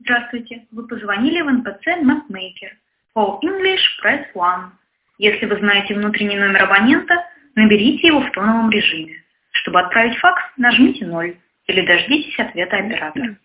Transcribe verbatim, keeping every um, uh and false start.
Здравствуйте, вы позвонили в эн пэ цэ MapMaker. For English, press one. Если вы знаете внутренний номер абонента, наберите его в тоновом режиме. Чтобы отправить факс, нажмите ноль или дождитесь ответа оператора.